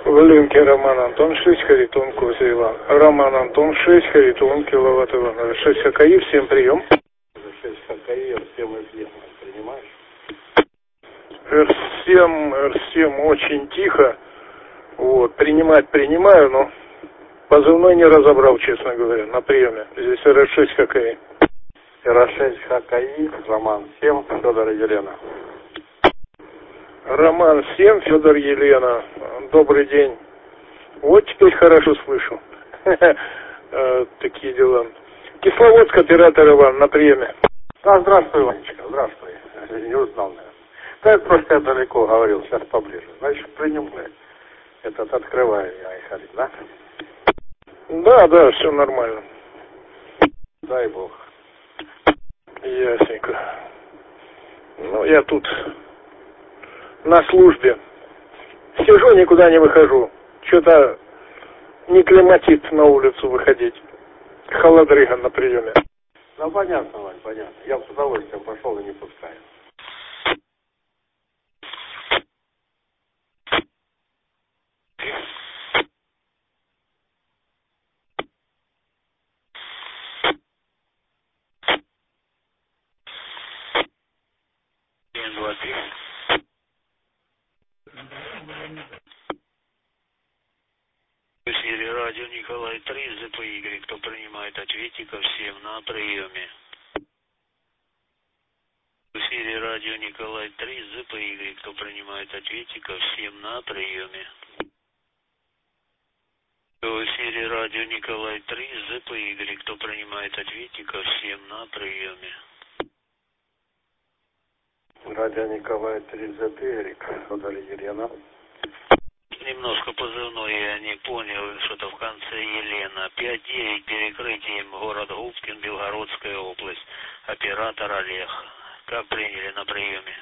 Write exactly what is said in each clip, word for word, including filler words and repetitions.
Валенкин Роман Антон, шесть Харитон, Козя Иван. Роман Антон, шесть Харитон, Киловатт Иван. шесть ХКИ, всем прием. шесть ХКИ, эр семь эф эм, принимаешь? эр семь, эр семь очень тихо. Вот, принимать принимаю, но позывной не разобрал, честно говоря, на приеме. Здесь эр шесть ХКИ. эр шесть ХКИ, Роман семь, Федор и Елена. Роман семь, Федор, Елена. Добрый день. Вот теперь хорошо слышу. Такие дела. Кисловодск, оператор Иван, на приеме. Да, здравствуй, Иванечка, здравствуй. Не узнал, наверное. Да, это просто я далеко говорил, сейчас поближе. Значит, принимай. Этот открываю я, Айхарин, да? Да, да, все нормально. Дай Бог. Ясненько. Ну, я тут на службе. Сижу, никуда не выхожу. Что-то не климатит на улицу выходить. Холодрыга на приеме. Ну, понятно, Вань, понятно. Я с удовольствием пошел и не пускаю. один, два, три. В эфире радио Николай три, зэ пэ игрек, кто принимает ответчиков, всем на приеме. В эфире радио Николай три, зэ пэ игрек, кто принимает ответчиков, всем на приеме. В эфире радио Николай три, зэ пэ игрек, кто принимает ответчиков, всем на приеме. Радио Николай три, зэ пэ игрек, Федор и Елена. Немножко позывной я не понял, что-то в конце Елена. пять девять, перекрытием город Губкин, Белгородская область. Оператор Олег. Как приняли на приеме?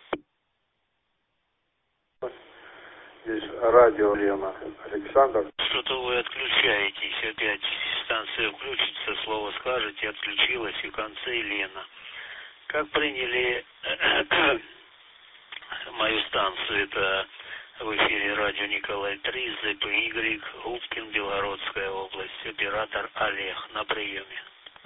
Здесь радио Лена. Александр. Что-то вы отключаетесь. Опять станция включится, слово скажете, отключилась, и в конце Елена. Как приняли мою станцию? Это в эфире радио Николай три, зэ пэ игрек, Губкин, Белгородская область. Оператор Олег на приеме.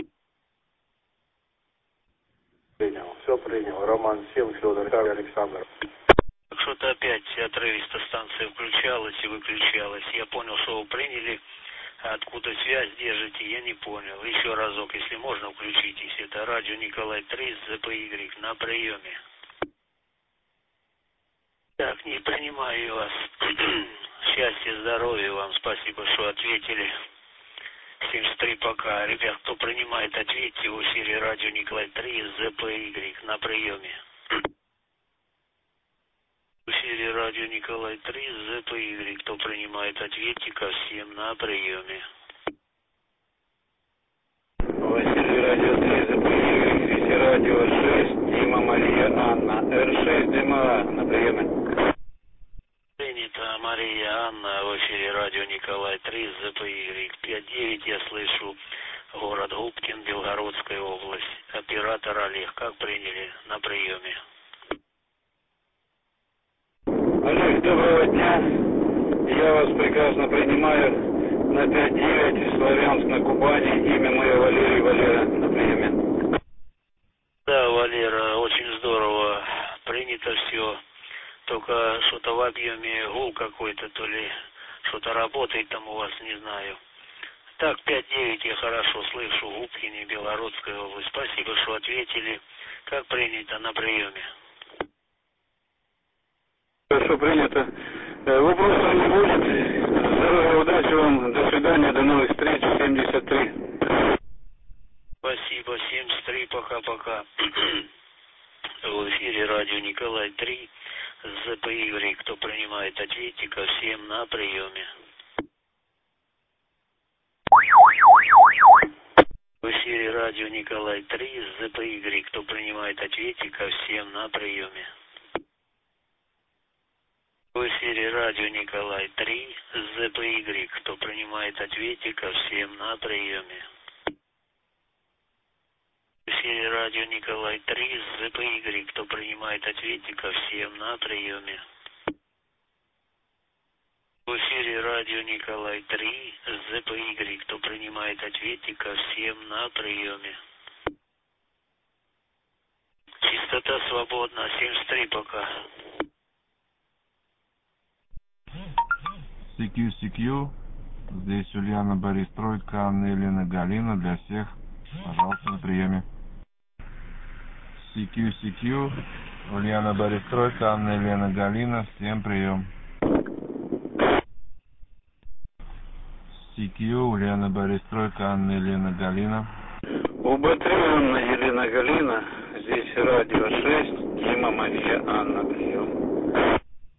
Принял, все принял. Роман семь, Федор и Александр. Что-то опять отрывисто станция включалась и выключалась. Я понял, что вы приняли. Откуда связь держите, я не понял. Еще разок, если можно, включитесь. Это радио Николай три, зэ пэ игрек на приеме. Так, не принимаю вас. Счастья, здоровья вам. Спасибо, что ответили. семьдесят три пока. Ребят, кто принимает, ответьте. В эфире радио Николай три, зэ пэ игрек на приеме. В эфире радио Николай три, зэ пэ игрек. Кто принимает, ответьте ко всем на приеме. В эфире радио три, зэ пэ игрек. В эфире радио шесть, Дима, Мария, Анна. эр шесть, Дима, на приеме. Принято, Мария, Анна. В эфире радио Николай три, зэ пэ игрек. пять девять, я слышу. Город Губкин, Белгородская область. Оператор Олег. Как приняли на приеме? Олег, доброго дня. Я вас прекрасно принимаю на пять девять, Славянск, на Кубани. Имя мое Валерий, Валера, на приеме. Да, Валера, очень здорово. Принято все. Только что-то в объеме гул какой-то, то ли что-то работает там у вас, не знаю. Так, пять девять я хорошо слышу. Губкине, Белгородская область. Спасибо, что ответили. Как принято на приеме? Хорошо принято. Вопросов не будет. Здоровья, удачи вам. До свидания, до новых встреч. семьдесят три. Спасибо, семьдесят три, пока-пока. В эфире радио Николай три, зэ пэ игрек. Кто принимает, ответьте ко всем на приеме. В эфире радио Николай три, зэ пэ игрек. Кто принимает, ответьте ко всем на приеме. В эфире радио Николай три, зэ пэ игрек. Кто принимает, ответьте ко всем на приеме. В эфире радио Николай три, зэ пэ игрек. Кто принимает, ответьте ко всем на приеме. В эфире радио Николай три, зэ пэ игрек. Кто принимает, ответьте ко всем на приеме. Частота свободна, семьдесят три пока. си кью си кью, здесь Ульяна, Борис, Тройка, Анна, Елена, Галина, для всех, пожалуйста, на приеме. си кью си кью, Ульяна, Борис, Тройка, Анна, Елена, Галина, всем прием. си кью, Ульяна, Борис, Тройка, Анна, Елена, Галина. УБ три, Анна, Елена, Галина, здесь радио шесть, Дима, Мария, Анна, прием.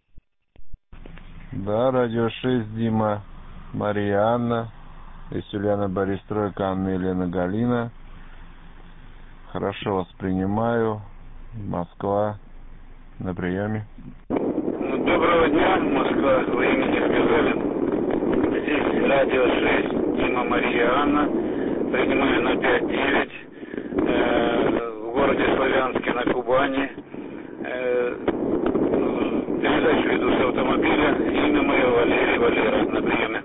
Да, радио шесть, Дима, Мария, Анна, здесь Ульяна, Борис, Тройка, Анна, Елена, Галина. Хорошо вас принимаю. Москва, на приеме. Доброго дня, Москва, вы имени сказали. Здесь радио шесть, Дима, Мария, Анна. Принимаю на пять девять. Э, в городе Славянске на Кубани. Э, передачу веду с автомобиля. Имя мое Валерий, Валера, на приеме.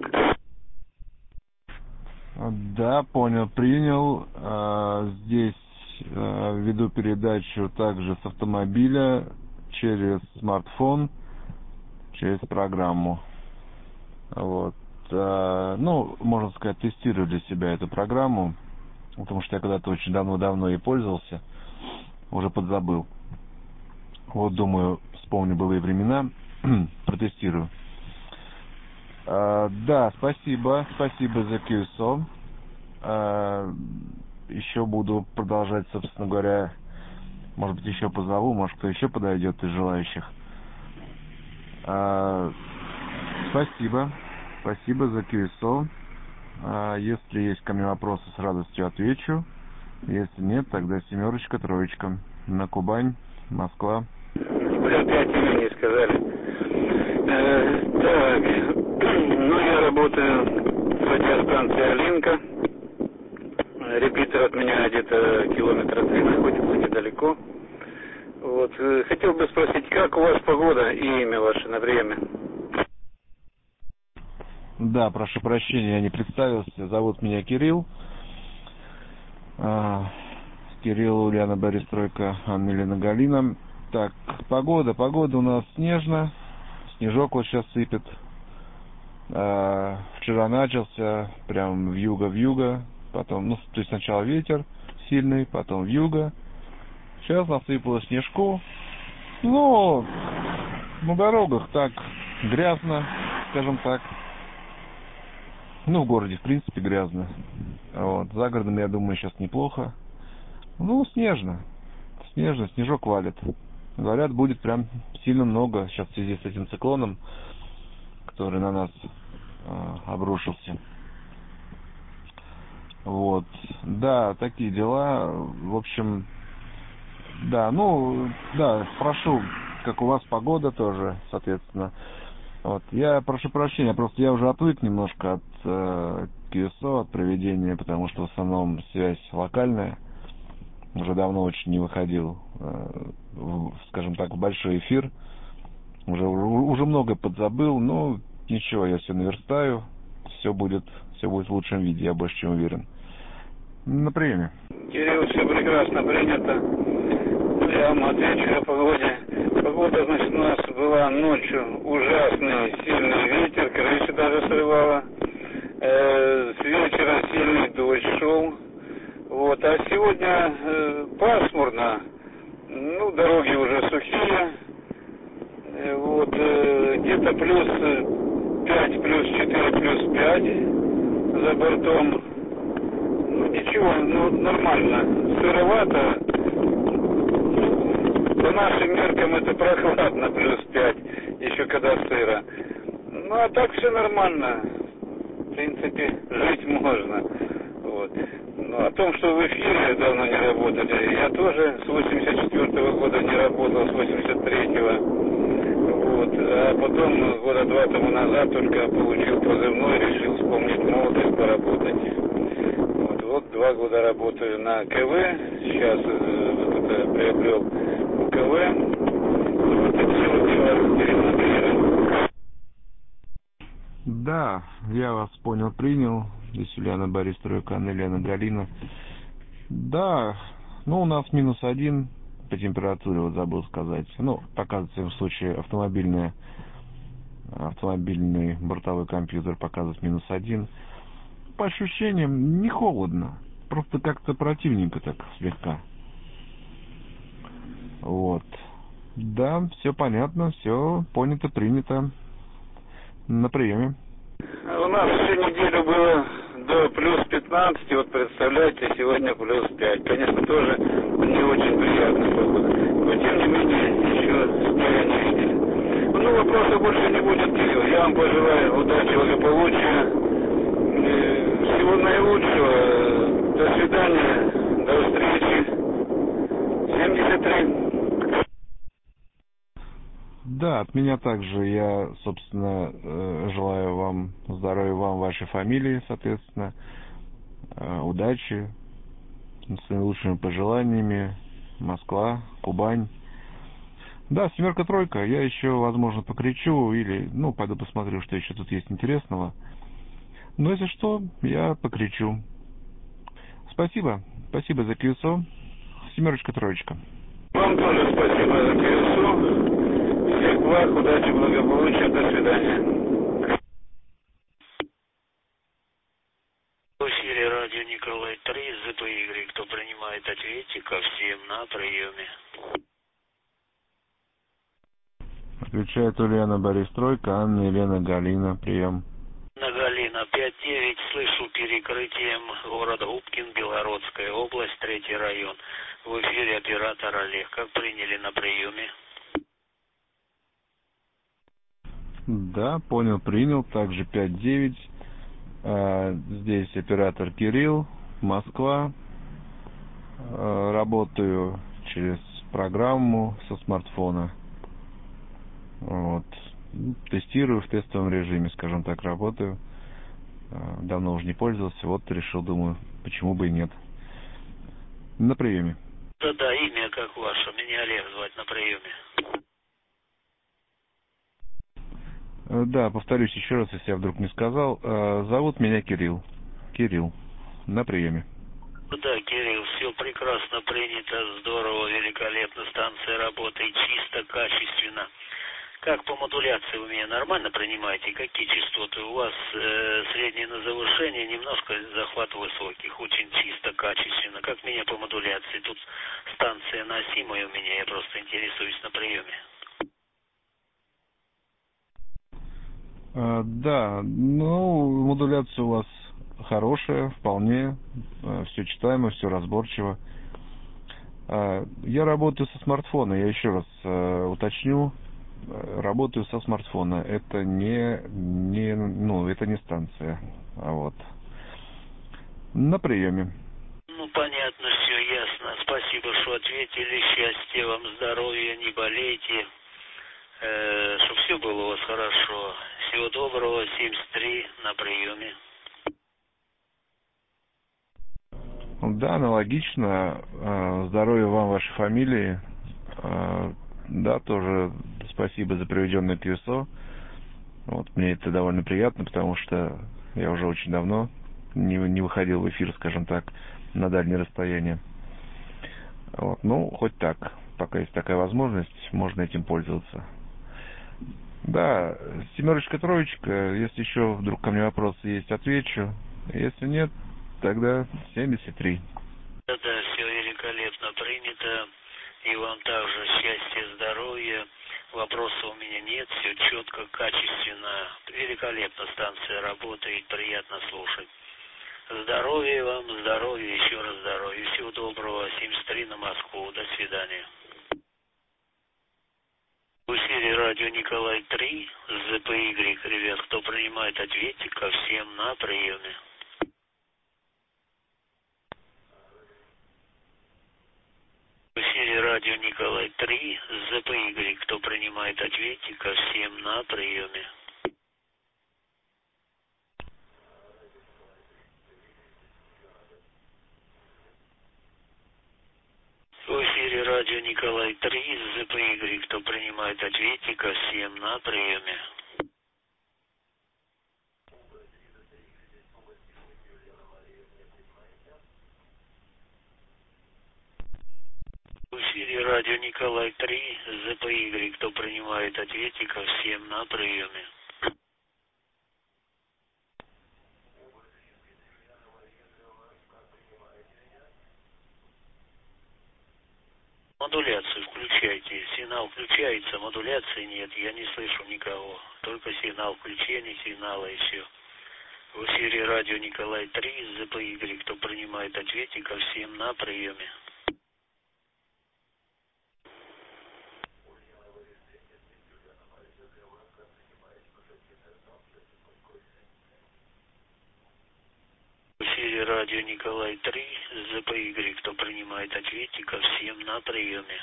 Да, понял, принял. Здесь веду передачу также с автомобиля через смартфон, через программу. Вот. Ну, можно сказать, тестирую для себя эту программу, потому что я когда-то очень давно-давно ей пользовался, уже подзабыл. Вот, думаю, вспомню былые времена, протестирую. Да, спасибо, спасибо за кью эс о. Еще буду продолжать, собственно говоря, может быть, еще позову, может, кто еще подойдет из желающих. Спасибо, спасибо за кью эс о. Если есть ко мне вопросы, с радостью отвечу. Если нет, тогда семерочка, троечка. На Кубань, Москва. Вы опять имя не сказали. Э, так, ну я работаю в радиостанции «Алинка». Репитер от меня где-то километра три находится, недалеко. Вот. Хотел бы спросить, как у вас погода и имя ваше на время? Да, прошу прощения, я не представился. Зовут меня Кирилл. Кирилл, Ульяна, Борис, Тройка, Анна, Елена, Галина. Так, погода. Погода у нас снежная. Снежок вот сейчас сыпет. Вчера начался прям вьюга-вьюга. Потом, ну, то есть сначала ветер сильный, потом вьюга. Сейчас насыпало снежку. Ну, на дорогах так грязно, скажем так. Ну, в городе, в принципе, грязно. Вот. За городом, я думаю, сейчас неплохо. Ну, снежно. Снежно, снежок валит. Говорят, будет прям сильно много сейчас в связи с этим циклоном, который на нас э, обрушился. Вот. Да, такие дела. В общем, да, ну, да, спрошу, как у вас погода тоже, соответственно. Вот. Я прошу прощения, просто я уже отвык немножко от э, кью эс о, от проведения, потому что в основном связь локальная. Уже давно очень не выходил, э, в, скажем так, в большой эфир. Уже, уже много подзабыл, но ничего, я все наверстаю. Все будет, все будет в лучшем виде, я больше чем уверен. На приеме. Кирилл, все прекрасно принято. Я вам отвечу о погоде. Погода, значит, у нас была ночью ужасный сильный ветер, крыша даже срывала. Э, с вечера сильный дождь шел. Вот. А сегодня э, пасмурно. Ну, дороги уже сухие. Э, вот. Э, где-то плюс пять, плюс четыре, плюс пять за бортом. Ну, ничего, ну, нормально. Сыровато. По нашим меркам это прохладно, плюс пять, еще когда сыро. Ну, а так все нормально. В принципе, жить можно. Вот. Ну, о том, что в эфире давно не работали, я тоже с восемьдесят четвёртого года не работал, с восемьдесят третьего. Вот. А потом, года два тому назад, только получил позывной, решил вспомнить молодость, поработать. Вот, вот два года работаю на КВ, сейчас вот это приобрел КВ. Вот такие вот дела, Кирилл, на приеме. Да, я вас понял, принял. Здесь Юлиана Борис Тройка, Анна Елена Галина. Да, ну у нас минус один по температуре, вот забыл сказать. Ну, показывается в случае автомобильная, автомобильный бортовой компьютер показывает минус один. По ощущениям не холодно, просто как-то противненько так слегка. Вот. Да, все понятно, все понято, принято. На приеме. У нас всю неделю было до плюс пятнадцать, вот представляете, сегодня плюс пять. Конечно, тоже не очень приятная погода. Но тем не менее, еще снега не видели. Ну, вопросов больше не будет, Кирилл. Я вам пожелаю удачи, благополучия, всего наилучшего. До свидания, до встречи. семьдесят три. Да, от меня также я, собственно, желаю вам здоровья, вам, вашей фамилии, соответственно, удачи, с наилучшими пожеланиями, Москва, Кубань. Да, семерка-тройка, я еще, возможно, покричу или, ну, пойду посмотрю, что еще тут есть интересного. Но если что, я покричу. Спасибо, спасибо за КСО, семерочка-троечка. Вам тоже спасибо за КСО. Всех благ, удачи, благополучия, до свидания. В эфире радио Николай три, ЗПY, кто принимает, ответьте ко всем на приеме. Отвечает Ульяна Борис Тройка, Анна Елена Галина, прием. На Галина пять девять, слышу перекрытием города Губкин, Белгородская область, третий район. В эфире оператор Олег. Как приняли на приеме? Да, понял, принял. Также пять девять. А, здесь оператор Кирилл, Москва. А, работаю через программу со смартфона. Вот. Тестирую в тестовом режиме, скажем так, работаю. А, давно уже не пользовался. Вот решил, думаю, почему бы и нет. На приеме. Да-да, имя как ваше. Меня Олег звать на приеме. Да, повторюсь еще раз, если я вдруг не сказал. Зовут меня Кирилл. Кирилл. На приеме. Да, Кирилл, все прекрасно принято, здорово, великолепно, станция работает чисто, качественно. Как по модуляции вы меня нормально принимаете? Какие частоты? У вас э, среднее на завышение, немножко захват высоких, очень чисто, качественно. Как меня по модуляции? Тут станция носимая у меня, я просто интересуюсь на приеме. А, да, ну, модуляция у вас хорошая, вполне, все читаемо, все разборчиво. А, я работаю со смартфона, я еще раз а, уточню, работаю со смартфона, это не, не, ну, это не станция, а вот. На приеме. Ну, понятно, все ясно. Спасибо, что ответили. Счастья вам, здоровья, не болейте. Э, чтобы все было у вас хорошо. Всего доброго, семьдесят три на приеме. Да, аналогично. Здоровья вам, вашей фамилии. Да, тоже спасибо за проведенное КСО. Вот, мне это довольно приятно, потому что я уже очень давно не, не выходил в эфир, скажем так, на дальние расстояния. Вот, ну, хоть так. Пока есть такая возможность, можно этим пользоваться. Да, семерочка-троечка, если еще вдруг ко мне вопросы есть, отвечу. Если нет, тогда семьдесят три. Да-да, все великолепно принято. И вам также счастья, здоровья. Вопросов у меня нет, все четко, качественно. Великолепно станция работает, приятно слушать. Здоровья вам, здоровья, еще раз здоровья. Всего доброго, семьдесят три на Москву. До свидания. В эфире радио Николай три, ЗПY, ребят, кто принимает, ответьте ко всем на приеме. В эфире радио Николай три, ЗПY, кто принимает, ответьте ко всем на приеме. В эфире радио Николай три, ЗПY, кто принимает, ответьте ко всем на приеме. эфире радио Николай три, ЗПY, кто принимает ответчиков, всем на приеме. Модуляцию включайте. Сигнал включается, модуляции нет. Я не слышу никого. Только сигнал включения сигнала и все. В эфире радио Николай три, ЗПY, кто принимает ответчиков, всем на приеме. В эфире радио Николай три, ЗПY, кто принимает ответчиков, всем на приеме.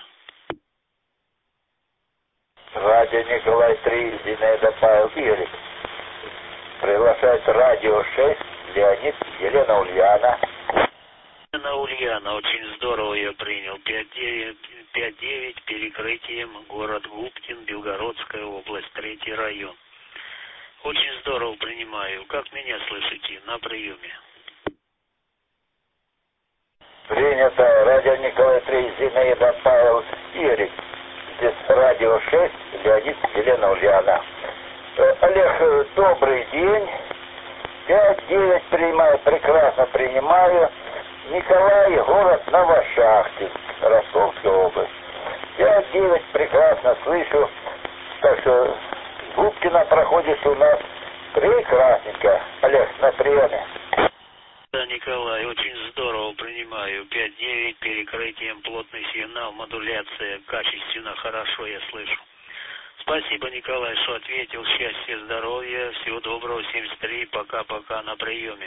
Радио Николай три, Зинаида Павел Игорь. Приглашает радио шесть, Леонид, Елена Ульяна. Елена Ульяна, очень здорово я принял. пять девять, перекрытием, город Губкин, Белгородская область, третий район. Очень здорово принимаю. Как меня слышите? На приеме. Принято. Радио Николай три, Зинаида Павел Игорь. Здесь радио шесть, Леонид, Елена Ульяна. Олег, добрый день. пять девять принимаю, прекрасно принимаю. Николай, город Новошахтинск, Ростовская область. пять девять прекрасно слышу. Так что Губкина проходишь у нас прекрасненько. Олег, на приеме. Да, Николай, очень здорово принимаю. пять девять, перекрытием, плотный сигнал, модуляция, качественно, хорошо я слышу. Спасибо, Николай, что ответил. Счастья, здоровья, всего доброго, семьдесят три, пока-пока, на приеме.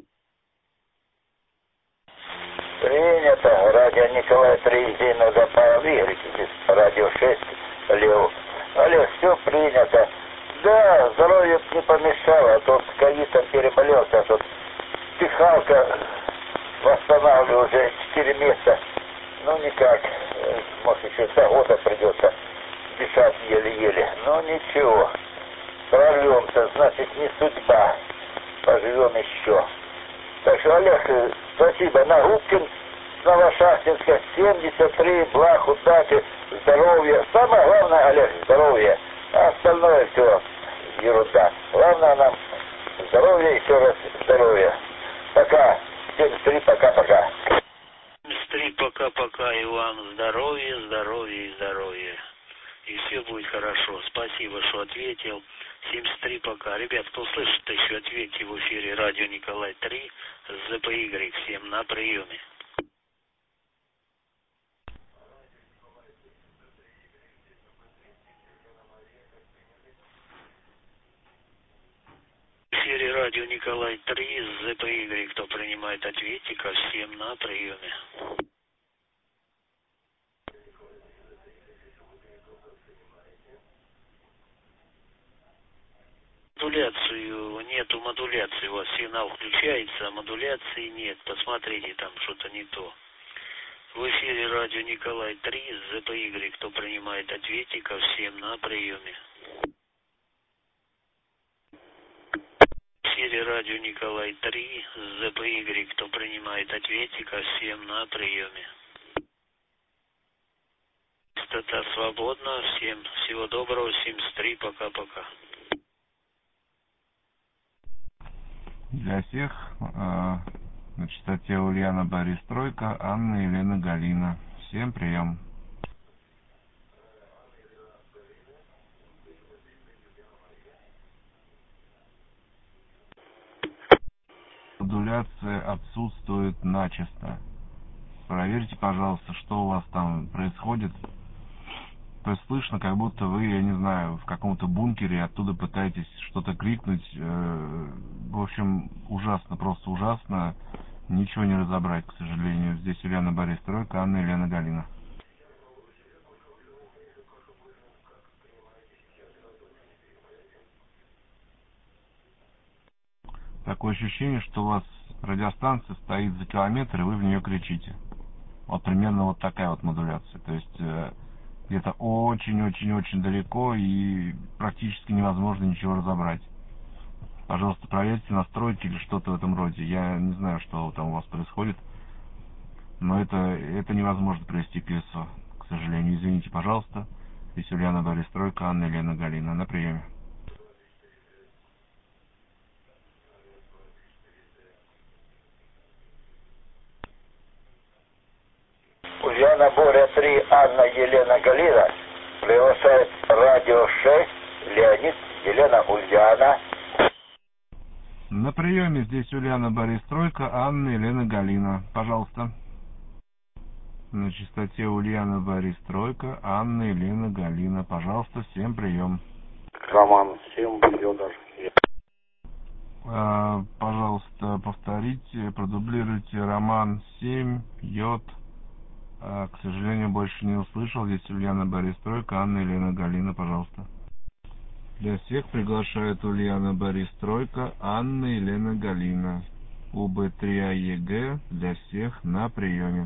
Принято. Радио Николай три, Зинаида Павел Игорь. Здесь радио шесть, Лев. Олег, все принято. Да, здоровье не помешало, а то с ковидом переболел, а тут пихалка восстанавливаю уже четыре месяца. Ну никак, может еще до года придется дышать еле-еле. Ну ничего, прорвемся, значит не судьба, поживем еще. Так что, Олег, спасибо. На Губкин, Новошахтинска, семьдесят три, благ, удачи, здоровья. Самое главное, Олег, здоровье. А остальное все ерунда. Главное нам здоровье, еще раз здоровье. Пока. семьдесят три, пока-пока. семьдесят три, пока-пока, Иван. Здоровье, здоровье и здоровье. И все будет хорошо. Спасибо, что ответил. семьдесят три, пока. Ребят, кто слышит, еще ответьте в эфире радио Николай три, ЗПY, всем на приеме. В эфире радио Николай три, ЗПY, кто принимает ответчика, всем на приеме. Модуляцию нету, модуляции у вас сигнал включается, а модуляции нет. Посмотрите, там что-то не то. В эфире радио Николай три, ЗПY, кто принимает ответчика, всем на приеме. В эфире радио Николай три, ЗПY, кто принимает ответчика, всем на приеме. Частота свободна, всем всего доброго, семьдесят три, пока-пока. Для всех э, на частоте Ульяна Борис Тройка, Анна Елена Галина. Всем прием. Модуляция отсутствует начисто. Проверьте, пожалуйста, что у вас там происходит. То есть слышно, как будто вы, я не знаю, в каком-то бункере, оттуда пытаетесь что-то крикнуть. В общем, ужасно, просто ужасно. Ничего не разобрать, к сожалению. Здесь Ульяна Борис Тройка, Анна Елена Галина. Такое ощущение, что у вас радиостанция стоит за километр, и вы в нее кричите. Вот примерно вот такая вот модуляция. То есть где-то очень-очень-очень далеко, и практически невозможно ничего разобрать. Пожалуйста, проверьте настройки или что-то в этом роде. Я не знаю, что там у вас происходит, но это, это невозможно привести к лесу. сожалению. Извините, пожалуйста. Здесь Ульяна Бористройка, Анна Елена Галина. На приеме. Ульяна Боря три, Анна Елена Галина. Приглашает радио шесть, Леонид, Елена Ульяна. На приеме здесь Ульяна Бористройка, Анна Елена Галина. Пожалуйста. На частоте Ульяна Бористройка, Анна Елена Галина. Пожалуйста, всем прием. Роман семь, Федор. А, пожалуйста, повторите, продублируйте Роман семь, Йод. А, к сожалению, больше не услышал. Здесь Ульяна Бористройка, Анна Елена Галина. Пожалуйста. Для всех приглашает Ульяна Бористройка, Анна Елена Галина. У Б три А Е Г для всех на приеме.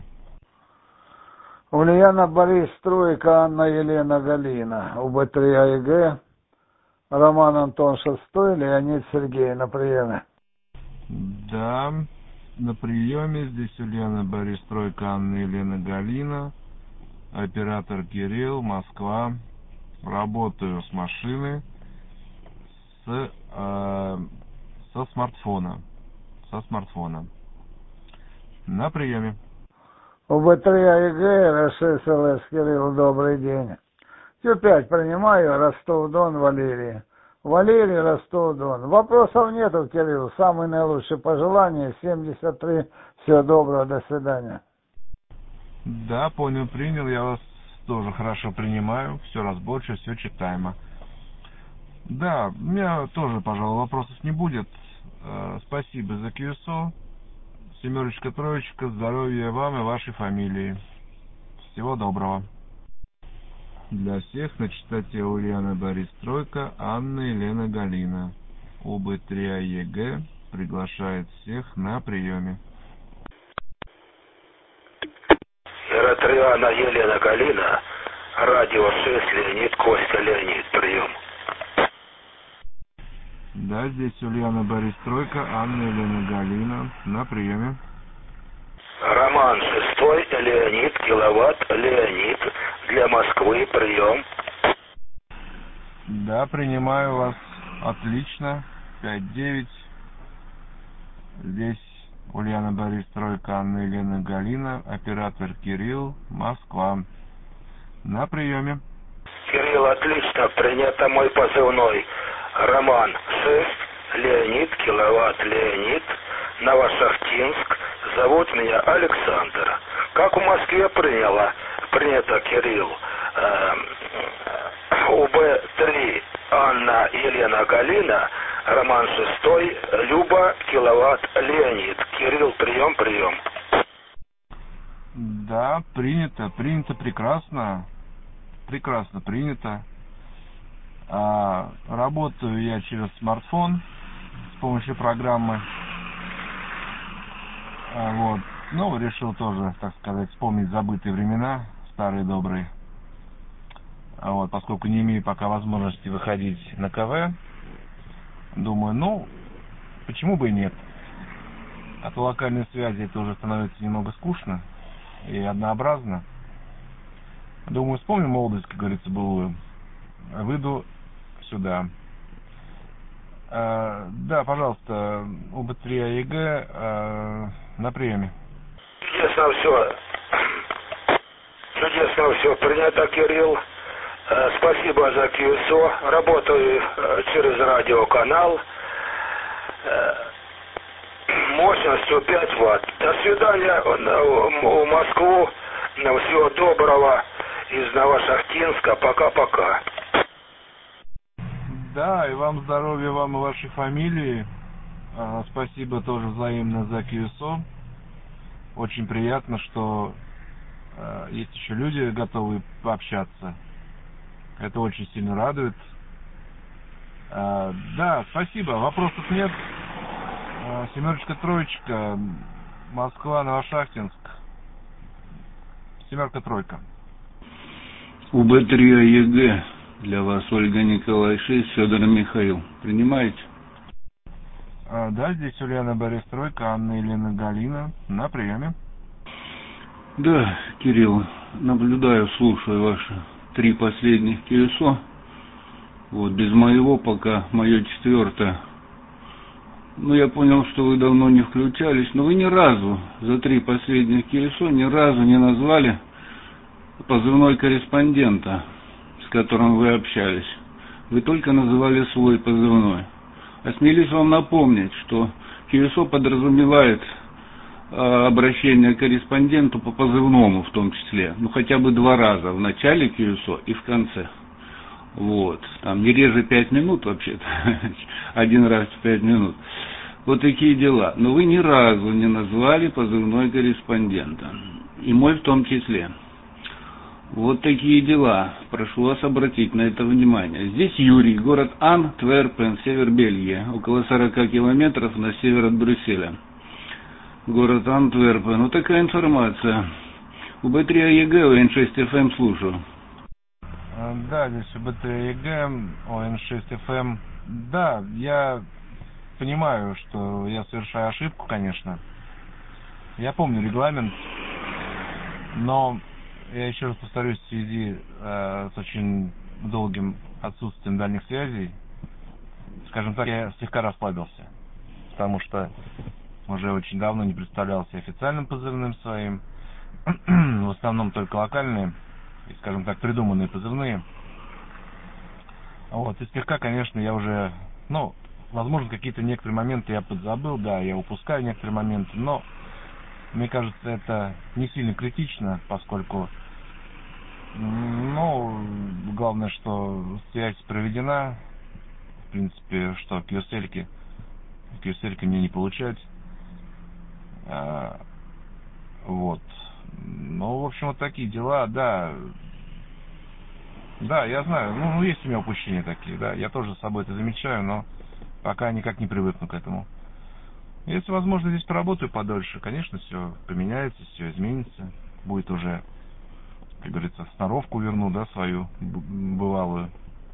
Ульяна Бористройка, Анна Елена Галина. У Б три А Е Г. Роман Антон шестой, Леонид Сергей на приеме. Да, на приеме здесь Ульяна Бористройка, Анна Елена Галина. Оператор Кирилл, Москва. Работаю с машины. С, э, со смартфона. Со смартфона. На приеме. У Б три А Е Г, Р шесть Л С, Кирилл, добрый день. Q пять принимаю, Ростов-Дон, Валерий. Валерий, Ростов-Дон. Вопросов нету, Кирилл. Самые наилучшие пожелания. семьдесят три. Всего доброго, до свидания. Да, понял, принял. Я вас тоже хорошо принимаю. Все разборчиво, все читаемо. Да, у меня тоже, пожалуй, вопросов не будет. Э, спасибо за Q S O. Семерочка, троечка, здоровья вам и вашей фамилии. Всего доброго. Для всех на частоте Ульяна Бористройка, Анна Елена Галина. У Б три А Е Г приглашает всех на приеме. Р три Анна Елена Галина. Радио шесть, Леонид, Костя, Леонид. Прием. Да, здесь Ульяна Бористройка, Анна Елена Галина. На приеме. Роман шестой, Леонид, Киловатт, Леонид. Для Москвы. Прием. Да, принимаю вас. Отлично. пять девять. Здесь Ульяна Бористройка, Анна Елена Галина. Оператор Кирилл, Москва. На приеме. Кирилл, отлично. Принято мой позывной. Роман шесть, Леонид, Киловатт, Леонид. Новошахтинск. Зовут меня Александр. Как в Москве приняло? Принято, Кирилл. У Б три Анна Елена Галина. Роман шестой, Люба, Киловатт, Леонид. Кирилл, прием, прием. Да, принято, принято прекрасно. Прекрасно принято. А, работаю я через смартфон с помощью программы. А, вот. Ну, решил тоже, так сказать, вспомнить забытые времена, старые добрые. А вот, поскольку не имею пока возможности выходить на КВ, думаю, ну, почему бы и нет. А то локальной связи это уже становится немного скучно и однообразно. Думаю, вспомню молодость, как говорится, былую. Выйду сюда. А, да, пожалуйста, У Б три А Е Г а, на приеме. Чудесно все. Чудесно все. Принято, Кирилл. Спасибо за Q S O. Работаю через радиоканал. Мощностью пять ватт. До свидания в Москву. Всего доброго из Новошахтинска. Пока-пока. Да, и вам здоровья, вам и вашей фамилии. А, спасибо тоже взаимно за Q S O. Очень приятно, что а, есть еще люди, готовые пообщаться. Это очень сильно радует. А, да, спасибо. Вопросов нет. А, семерочка, троечка. Москва, Новошахтинск. Семерка, тройка. У Б три А Е Г. Для вас Ольга Николай шесть, Федор Михаил. Принимаете? А, да, здесь Ульяна Бористройка, Анна Елена Галина. На приеме. Да, Кирилл. наблюдаю, слушаю ваши три последних КСО. Вот, без моего пока, мое четвертое. Ну, я понял, что вы давно не включались, но вы ни разу за три последних КСО ни разу не назвали позывной корреспондента, с которым вы общались. Вы только называли свой позывной. Осмелюсь вам напомнить, что КСО подразумевает э, обращение к корреспонденту по позывному в том числе. Ну, хотя бы два раза, в начале КСО и в конце. Вот. Там не реже пять минут вообще-то. Один раз в пять минут. Вот такие дела. Но вы ни разу не назвали позывной корреспондента. И мой в том числе. Вот такие дела. Прошу вас обратить на это внимание. Здесь Юрий, город Антверпен, север Бельгии. Около сорока километров на север от Брюсселя. Город Антверпен. Вот такая информация. У Бэ три А Е Гэ, О Н шесть Эф Эм слушаю. Да, здесь У Бэ три А Е Гэ, О Н шесть Эф Эм. Да, я понимаю, что я совершаю ошибку, конечно. Я помню регламент, но я еще раз повторюсь, в связи э, с очень долгим отсутствием дальних связей, скажем так, я слегка расслабился, потому что уже очень давно не представлялся официальным позывным своим, в основном только локальные, и, скажем так, придуманные позывные. Вот, и слегка, конечно, я уже, ну, возможно, какие-то некоторые моменты я подзабыл, да, я упускаю некоторые моменты, но мне кажется, это не сильно критично, поскольку, ну, главное, что связь проведена, в принципе, что кью эс эль-ки, кью эс эль-ки мне не получать, а, вот, ну, в общем, вот такие дела, да, да, я знаю, ну, есть у меня упущения такие, да, я тоже с собой это замечаю, но пока никак не привыкну к этому. Если возможно здесь поработаю подольше, конечно, все поменяется, все изменится, будет уже, как говорится, сноровку верну, да, свою бывалую.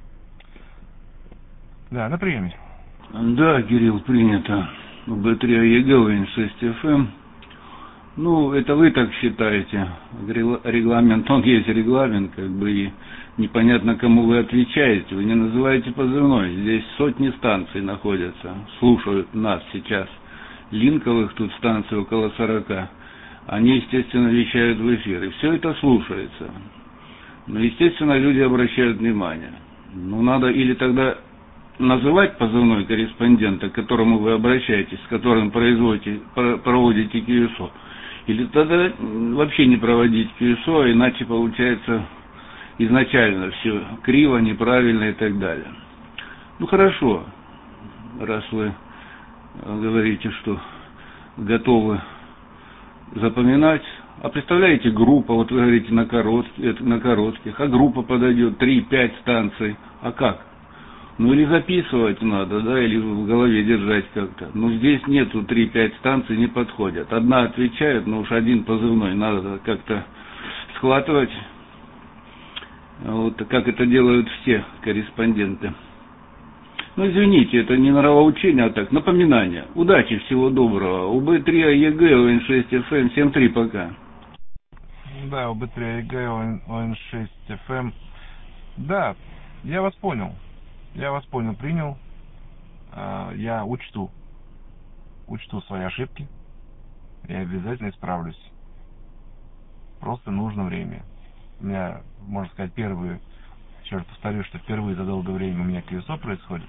Да, на приеме. Да, Кирилл, принято. У Бэ три А Е Гэ, О Н шесть Эф Эм. Ну, это вы так считаете. Регламент, он есть регламент, как бы, и непонятно, кому вы отвечаете. Вы не называете позывной. Здесь сотни станций находятся, слушают нас сейчас. Линковых тут станций около сорока. Они, естественно, вещают в эфир. И все это слушается. Но, естественно, люди обращают внимание. Ну, надо или тогда называть позывной корреспондента, к которому вы обращаетесь, с которым производите, проводите КСО, или тогда вообще не проводить КСО, иначе получается изначально все криво, неправильно и так далее. Ну, хорошо, раз вы говорите, что готовы запоминать. А представляете, группа, вот вы говорите на коротких, на коротких, а группа подойдет три-пять станций. А как? Ну или записывать надо, да, или в голове держать как-то. Но здесь нету три-пять станций, не подходят. Одна отвечает, но уж один позывной надо как-то схватывать. Вот как это делают все корреспонденты. Ну, извините, это не нравоучение, а так, напоминание. Удачи, всего доброго. У Бэ три А Е Гэ, О Н шесть Эф Эм, семь три, пока. Да, У Бэ три А Е Гэ, О Н шесть Эф Эм. Да, я вас понял. Я вас понял, принял. Я учту. Учту свои ошибки. Я обязательно исправлюсь. Просто нужно время. У меня, можно сказать, первые, еще раз повторю, что впервые за долгое время у меня КСО происходит.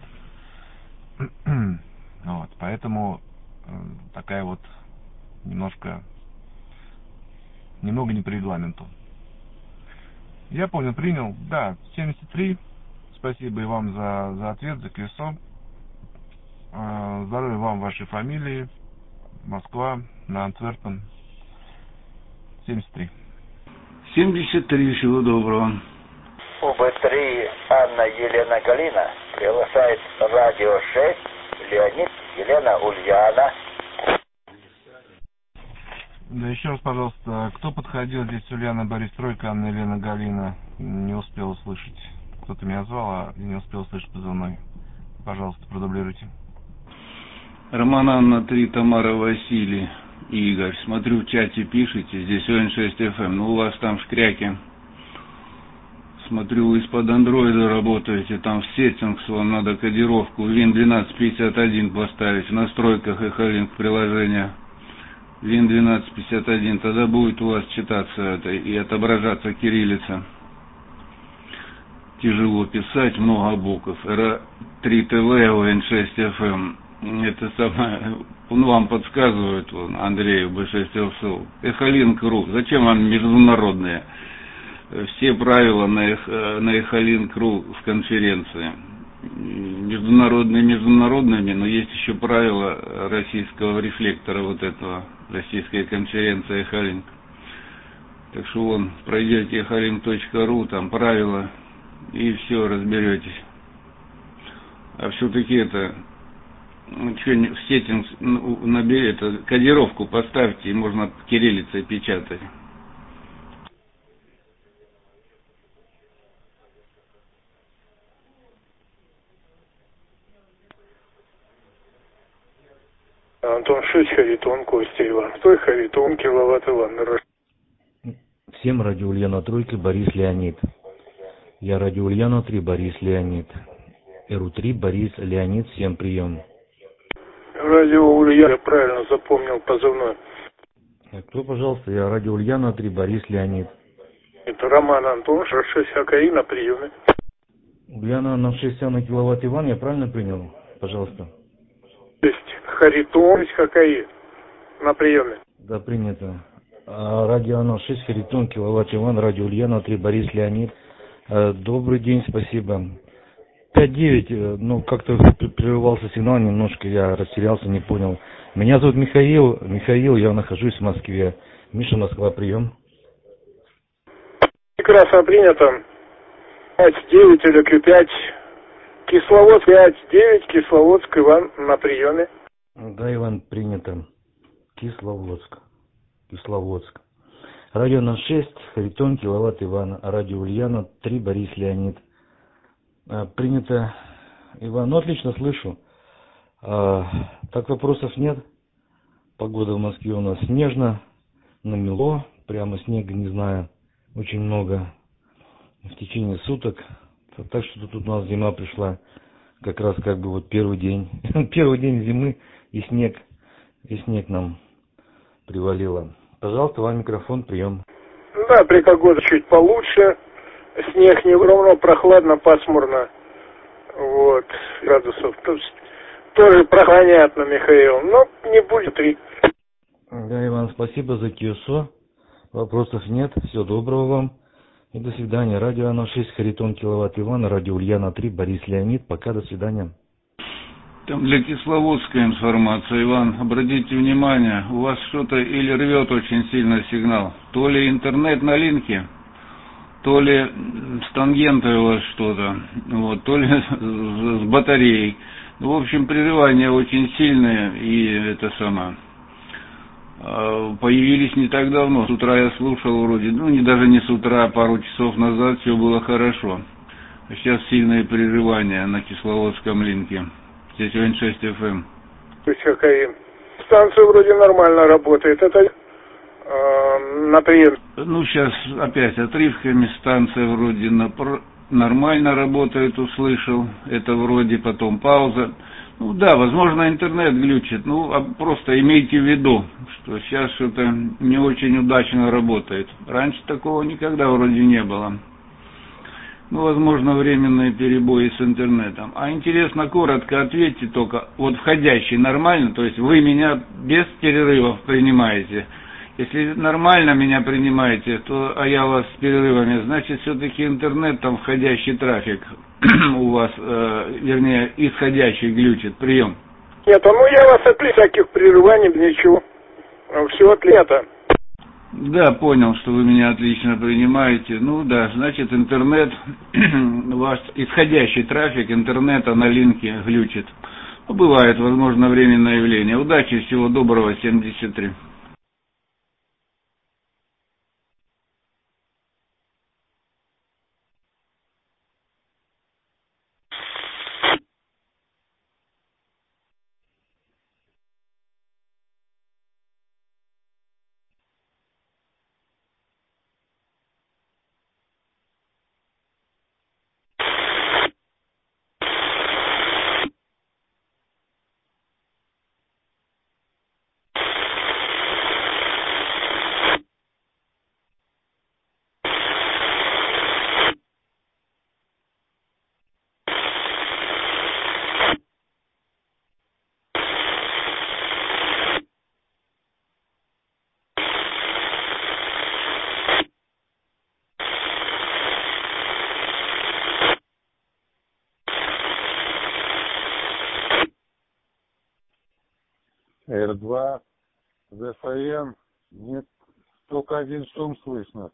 Вот, поэтому такая вот немножко, немного не по регламенту. Я понял, принял. Да, семьдесят три. Спасибо и вам за, за ответ, за КСО. Здоровья вам, вашей фамилии. Москва, на Антверпен. семьдесят три. семьдесят три, всего доброго. У Бэ три Анна Елена Галина приглашает радио шесть Леонид Елена Ульяна. Да, еще раз, пожалуйста, кто подходил здесь? Ульяна Борис Тройка, Анна Елена Галина. Не успел услышать. Кто-то меня звал, а я не успел услышать позывной. Пожалуйста, продублируйте. Роман Анна три, Тамара Василий. Игорь, смотрю, в чате пишете, здесь О Н шесть эф эм, ну у вас там шкряки. Смотрю, вы из-под андроида работаете, там в сеттингс вам надо кодировку вин двенадцать пятьдесят один поставить в настройках Echolink приложения. вин двенадцать пятьдесят один, тогда будет у вас читаться это и отображаться кириллица. Тяжело писать, много букв. эр три тэ вэ, О Н шесть эф эм. Это самое, он вам подсказывает, он, Андрею бэ шесть эл эс эл. Echolink точка ру. Зачем вам международные? Все правила на, эх, на Echolink точка ру в конференции. Международные международными, но есть еще правила российского рефлектора вот этого, российской конференции Echolink. Так что вон, пройдете Echolink точка ру, там правила, и все, разберетесь. А все-таки это, ну, что, в сеттингс набери, это, кодировку поставьте, и можно кириллицей печатать. Антон шесть, Харитон, Костя Иван. Стой, Харитон, киловатт Иван. Всем радио Ульяна Тройка, Борис Леонид. Я радио Ульяна три, Борис Леонид. эр у три, Борис Леонид, всем прием. Радио Ульяна, я правильно запомнил позывной. А кто, пожалуйста, я радио Ульяна три, Борис Леонид. Это Роман Антон, шесть АКИ на приеме. Ульяна на шесть на киловатт Иван, я правильно принял? Пожалуйста. шесть Харитон, шесть АКИ на приеме. Да, принято. А, радио на шесть, Харитон, киловатт Иван, радио Ульяна три, Борис Леонид. А, добрый день, спасибо. пять девять, ну как-то прерывался сигнал немножко, я растерялся, не понял. Меня зовут Михаил, Михаил, я нахожусь в Москве. Миша, Москва, прием. Прекрасно принято. пять девять или Q пять. Кисловодск пять девять, Кисловодск, Иван на приеме. Да, Иван, принято. Кисловодск. Кисловодск. Радио на шесть, Харитон, киловатт Иван, радио Ульяна три, Борис Леонид. А, принято, Иван, ну отлично слышу. А, так вопросов нет. Погода в Москве у нас снежно, намело, прямо снега, не знаю, очень много в течение суток. Так что тут у нас зима пришла, как раз как бы вот первый день, первый день зимы, и снег, и снег нам привалило. Пожалуйста, вам микрофон, прием. Да, при погоде чуть получше, снег не ровно, прохладно, пасмурно, вот, градусов, то есть, тоже понятно, Михаил, но не будет три. Да, Иван, спасибо за КИОСО, вопросов нет, всего доброго вам. И до свидания. Радио Ано шесть, Харитон, киловатт Иван, радио Ульяна три, Борис Леонид. Пока, до свидания. Там для Кисловодской информация, Иван, обратите внимание, у вас что-то или рвет очень сильно сигнал, то ли интернет на линке, то ли с тангентой у вас что-то, вот, то ли с батареей. В общем, прерывания очень сильные, и это самое. Появились не так давно. С утра я слушал вроде, ну не даже не с утра, а пару часов назад все было хорошо. А сейчас сильные прерывания на Кисловодском линке. Здесь О Н шесть эф эм. То есть какая станция вроде нормально работает. Это э, на прием. Ну сейчас опять отрывками станция вроде напр... нормально работает, услышал. Это вроде потом пауза. Ну да, возможно, интернет глючит, ну а просто имейте в виду, что сейчас что-то не очень удачно работает. Раньше такого никогда вроде не было. Ну, возможно, временные перебои с интернетом. А интересно, коротко ответьте только, вот входящий нормально, то есть вы меня без перерывов принимаете. Если нормально меня принимаете, то, а я вас с перерывами, значит, все-таки интернет, там входящий трафик у вас, э, вернее, исходящий глючит. Прием. Нет, а ну я вас отлично, всяких прерываний, ничего. Все отлично. Да, понял, что вы меня отлично принимаете. Ну да, значит, интернет, ваш исходящий трафик интернета на линке глючит. Ну, бывает, возможно, временное явление. Удачи, всего доброго, семьдесят три. эр два, ЗФМ, нет, только один шум слышно.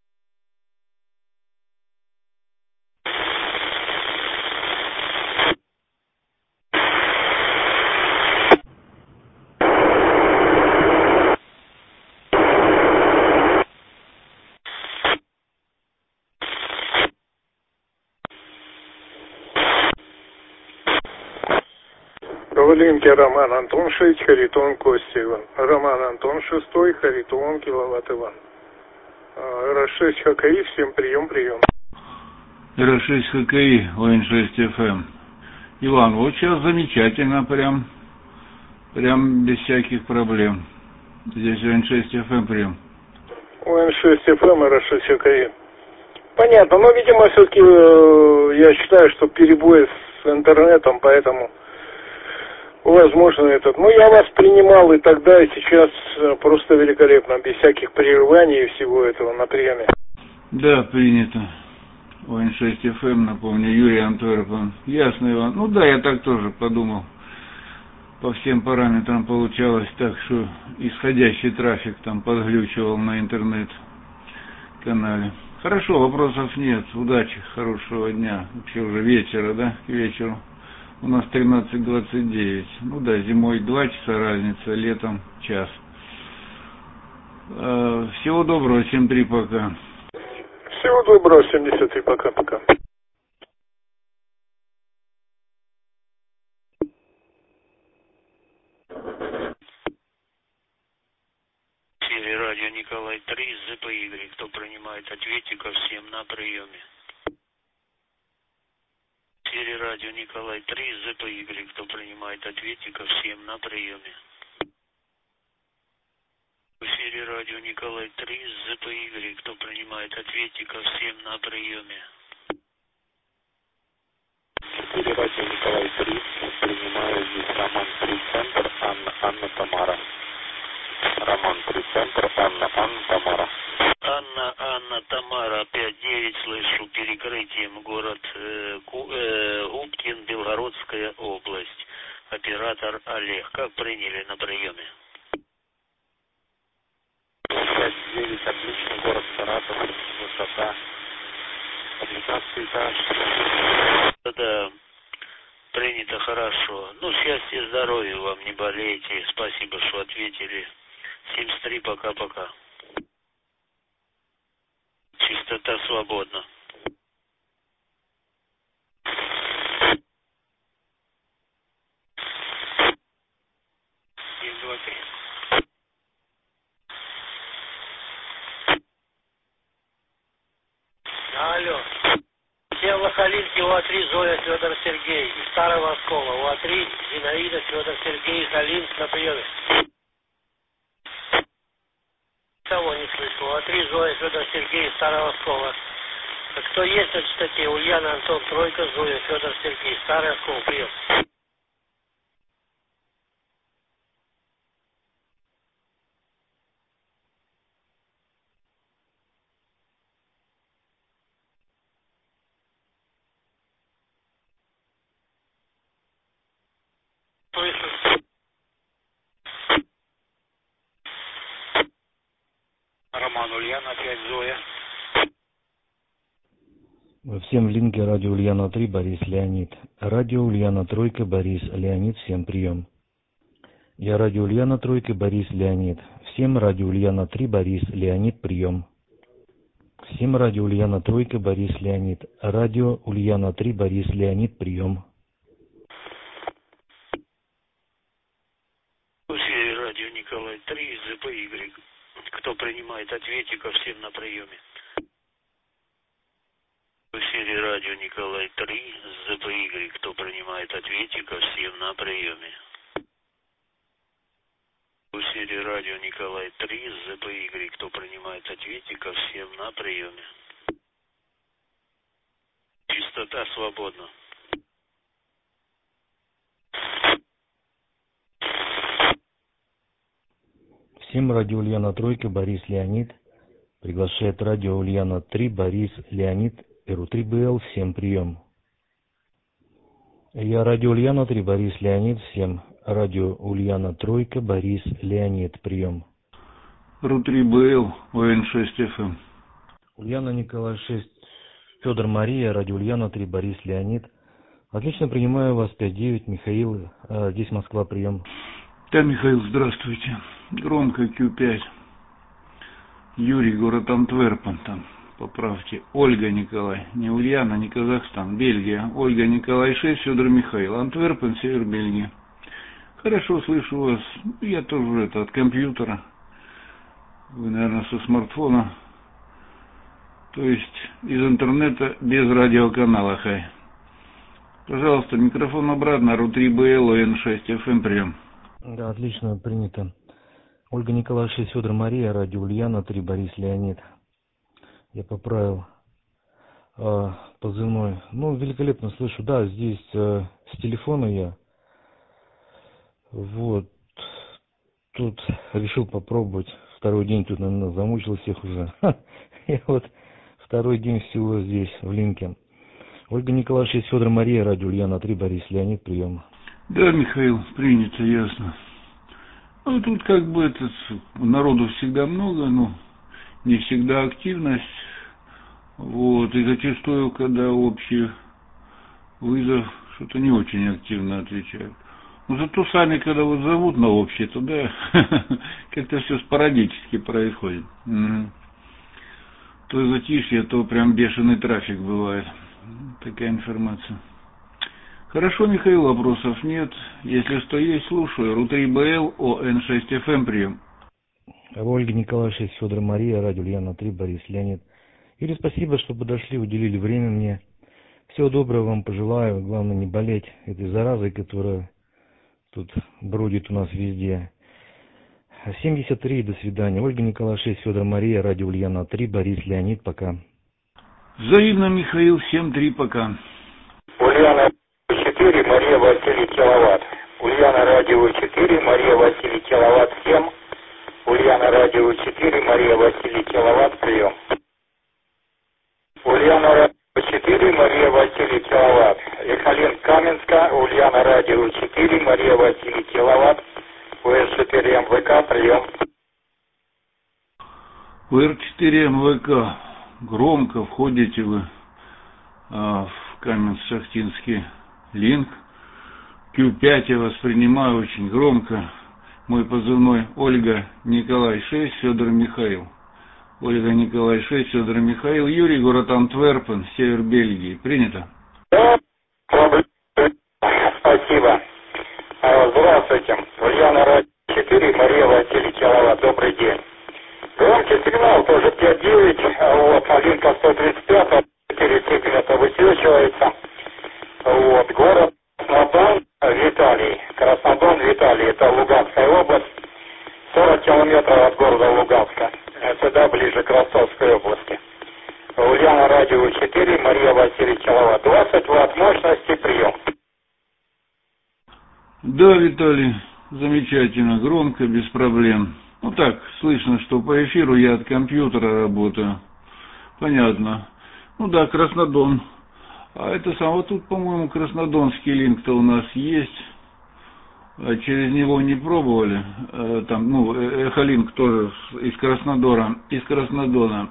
Коваленко Роман Антон шесть, Харитон Костя Иван. Роман Антон шестой, Харитон Киловатт Иван. эр шесть ХКИ, всем прием, прием. эр шесть ХКИ, ОН шесть эф эм. Иван, вот сейчас замечательно, прям, прям без всяких проблем. Здесь ОН шесть эф эм прием. ОН шесть эф эм, эр шесть ХКИ. Понятно, но, видимо, все-таки э, я считаю, что перебои с интернетом, поэтому возможно этот. Но я вас принимал и тогда, и сейчас просто великолепно, без всяких прерываний и всего этого на приеме. Да, принято. ОН шесть эф эм, напомню, Юрий Антверпен. Ясно, Иван. Ну да, я так тоже подумал. По всем параметрам получалось так, что исходящий трафик там подглючивал на интернет-канале. Хорошо, вопросов нет. Удачи, хорошего дня. Вообще уже вечера, да, к вечеру. У нас тринадцать двадцать девять. Ну да, зимой два часа разница, летом час. Всего доброго, семь три, пока. Всего доброго, семьдесят три, пока-пока. Сири, радио Николай три, ЗПY. Кто принимает ответика, всем на приеме. Сири, радио Николай три, ЗПY. Кто принимает ответика, всем на приеме. Сири, радио Николай три, ЗПY. Кто принимает ответика, всем на приеме. Сири, радио Николай три, принимаю здесь Роман три, центр, Анна, Анна, Тамара. Роман три, центр, Анна, Анна, Тамара. Анна, Анна, Тамара, пять девять, слышу перекрытием город э, Ку, э, Губкин, Белгородская область. Оператор Олег. Как приняли на приеме? пять девять, отлично, город Саратов, высота, коммуникации этаж. Да, принято хорошо. Ну, счастья, здоровья вам, не болейте. Спасибо, что ответили. семьдесят три, пока-пока. Чистота свободна. семь два три. Алло. Села Калинки, УА-три, Зоя, Федор Сергей. Из Старого Оскола. УА-три, Зинаида, Федор Сергей, Калинск на приеме. Кого не слышу. УА-три, Зоя, Федор Сергей, из Старого Оскола. Кто есть на частоте? Ульяна, Антон, Тройка, Зоя, Федор Сергей. Старый Оскол, прием. Слышу. Роман, Ульяна, опять Зоя. Всем в линке радио Ульяна три, Борис Леонид. Радио Ульяна Тройка, Борис Леонид, всем прием. Я радио Ульяна Тройка, Борис Леонид. Всем радио Ульяна три, Борис Леонид, прием. Всем радио Ульяна Тройка, Борис Леонид. Радио Ульяна три, Борис Леонид, прием. Радио Николай три, ЗПY. Кто принимает ответика, всем на приеме. В эфире радио Николай три, ЗПY. Кто принимает ответика, всем на приеме. В эфире радио Николай три, ЗПY. Кто принимает ответика, всем на приеме. Частота свободна. Всем радио Ульяна Тройка, Борис Леонид. Приглашает радио Ульяна три, Борис Леонид, эр три бэ эл, всем прием. Я радио Ульяна три, Борис Леонид, всем. Радио Ульяна Тройка, Борис Леонид, прием. ру три бэ эл, о эн шесть эф эм. Ульяна Николай шесть, Федор Мария, радио Ульяна три, Борис Леонид. Отлично принимаю вас, пять девять, Михаил, а, здесь Москва, прием. Да, Михаил, здравствуйте. Громко Q пять. Юрий, город Антверпен, там, поправьте. Ольга Николай, не Ульяна, не Казахстан, Бельгия. Ольга Николай шесть, Федор Михаил, Антверпен, север Бельгии. Хорошо, слышу вас. Я тоже это от компьютера. Вы, наверное, со смартфона. То есть из интернета без радиоканала, хай. Пожалуйста, микрофон обратно, ру три бэ эл, о эн шесть эф эм, прием. Да, отлично, принято. Ольга Николай шесть, Федор Мария, радио Ульяна три, Борис Леонид. Я поправил э, позывной. Ну, великолепно слышу. Да, здесь э, с телефона я. Вот. Тут решил попробовать. Второй день тут, наверное, замучил всех уже. Я вот второй день всего здесь, в линке. Ольга Николай шесть, Федор Мария, радио Ульяна три, Борис Леонид, прием. Да, Михаил, принято, ясно. Ну, тут как бы этот, народу всегда много, но не всегда активность. Вот, и зачастую, когда общий вызов, что-то не очень активно отвечают. Но зато сами, когда вот зовут на общий, то да, как-то все спорадически происходит. Угу. То затишье, то прям бешеный трафик бывает. Такая информация. Хорошо, Михаил, вопросов нет. Если что есть, слушаю. ру три бэ эл, о эн шесть эф эм, прием. Ольга Николай шесть, Федор Мария, радио Ульяна три, Борис Леонид. Юрий, спасибо, что подошли, уделили время мне. Всего доброго вам пожелаю. Главное не болеть этой заразой, которая тут бродит у нас везде. семьдесят три, до свидания. Ольга Николай шесть, Федор Мария, радио Ульяна три, Борис Леонид, пока. Взаимно, Михаил, семь три, пока. Ульяна четыре, Мария Василий, киловатт. Ульяна радио четыре, Мария Василий, киловатт, семь. Ульяна радио четыре, Мария Василий, киловатт, прием. Ульяна радио четыре, Мария Василий, киловатт. Ехалин Каменска, Ульяна радио четыре, Мария Василий, киловатт. у эр четыре эм вэ ка, прием. у эр четыре эм вэ ка. Громко входите вы а, в Каменск-Шахтинский линк. Q пять я воспринимаю очень громко. Мой позывной Ольга Николай шесть, Федор Михаил. Ольга Николай шесть, Федор Михаил. Юрий, город Антверпен, север Бельгии. Принято? Да, спасибо. Здравствуйте. Ульяна радио четыре, Мария Василий, киловатт. Добрый день. Громкий сигнал тоже пять девять, вот, линка сто тридцать пять, четыре степени это высвечивается. Вот, город Краснодон, Виталий. Краснодон, Виталий, это Луганская область. сорок километров от города Луганска. Сюда ближе к Ростовской области. Ульяна радио четыре, Мария Василий, киловатт. двадцать ватт мощности, прием. Да, Виталий, замечательно, громко, без проблем. Ну так, слышно, что по эфиру я от компьютера работаю. Понятно. Ну да, Краснодон. А это сам, вот тут, по-моему, краснодонский линк-то у нас есть. А через него не пробовали. А, там, ну, Эхолинк тоже из Краснодона. Из Краснодона.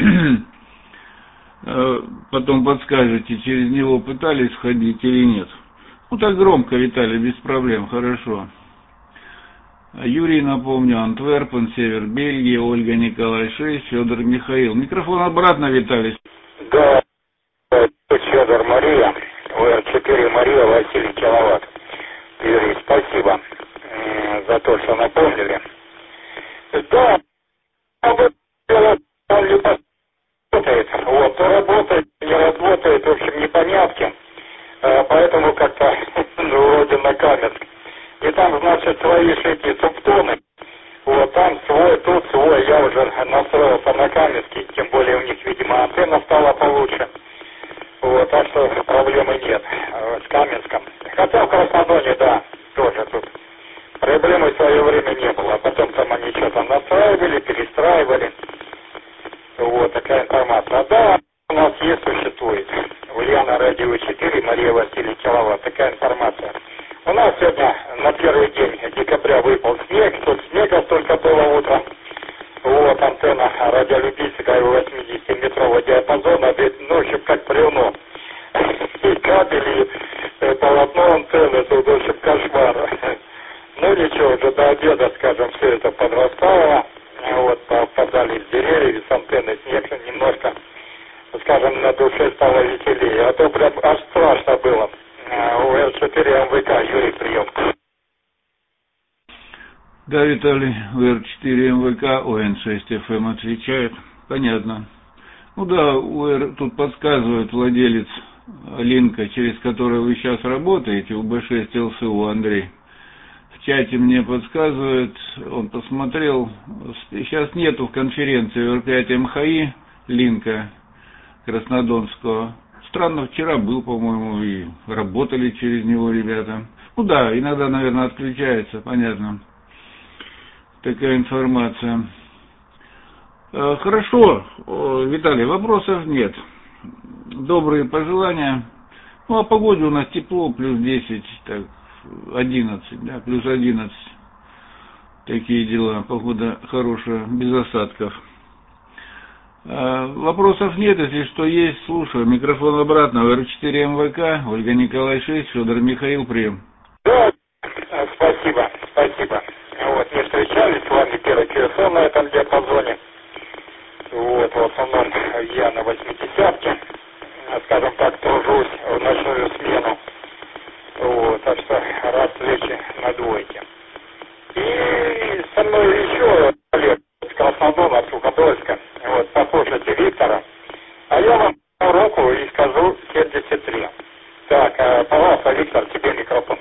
а, потом подскажете, через него пытались входить или нет. Ну так громко, Виталий, без проблем, хорошо. Юрий, напомню, Антверпен, север Бельгии, Ольга Николай шесть, Федор Михаил. Микрофон обратно, Виталий. Да, Федор Мария, у эр четыре Мария Василий, киловатт. Юрий, спасибо за то, что напомнили. Да, он не работает, вот, то работает, не работает, в общем, непонятки. Поэтому как-то вроде на Каменск. И там, значит, свои эти субтоны. Вот там свой, тут свой. Я уже настроился на Каменске. Тем более у них, видимо, антенна стала получше. Вот, так что проблемы нет с Каменском. Хотя в Краснодоне, да, тоже тут проблемы в свое время не было. А потом там они что-то настраивали, перестраивали. Вот такая информация. А да, у нас есть, существует. Ульяна радио четыре, Мария Васильевна. Василий Киловатт. Такая информация. У нас сегодня на первый день декабря выпал снег. Тут снега столько было утром. Вот антенна радиолюбительская восьмидесятиметрового диапазона. Ведь ночью как бревно. И кабели, и полотно антенны. Тут, в общем, кошмар. Ну ничего, уже до обеда, скажем, все это подрастало. Вот, попадали в деревья, с антенны снег немножко, скажем, на душе стало веселее. А то прям аж страшно было. У эр четыре эм вэ ка, Юрий, прием. Да, Виталий, у эр четыре эм вэ ка, о эн шесть эф эм отвечает. Понятно. Ну да, у эр тут подсказывает владелец линка, через который вы сейчас работаете, у бэ шесть эл эс у, Андрей. В чате мне подсказывает, он посмотрел, сейчас нету в конференции эр пять эм ха и линка Краснодонского. Странно, вчера был, по-моему, и работали через него ребята. Ну да, иногда, наверное, отключается, понятно. Такая информация. Хорошо, Виталий, вопросов нет. Добрые пожелания. Ну, а погоде у нас тепло, плюс десять, так, одиннадцать, да, плюс одиннадцать. Такие дела, погода хорошая, без осадков. Вопросов нет, если что есть, слушаю. Микрофон обратно, эр четыре эм вэ ка, Ольга Николай шесть, Федор Михаил, прием. Да, спасибо, спасибо. Вот, не встречались с вами, первый телефон на этом диапазоне. Вот, в основном я на восьмидесятке, скажем так, тружусь в ночную смену. Вот, так что раз встречи на двойке. И со мной еще Олег с Краснодона, от Суходольска. Вот, послушайте Виктора. А я вам руку и скажу семьдесят три. Так, пожалуйста, Виктор, тебе микрофон.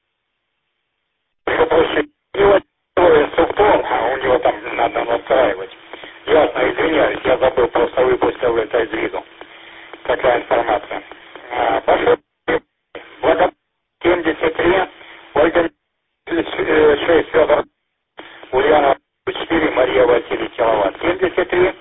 Проще, у него инструктор, а у него там надо настраивать. Ясно, извиняюсь, я забыл, просто выпустил это из виду. Такая информация. А, пошел. Благодарю. семьдесят три, Ольга шесть, Федор, Ульяна четыре, Мария Василий Киловатт. семьдесят три.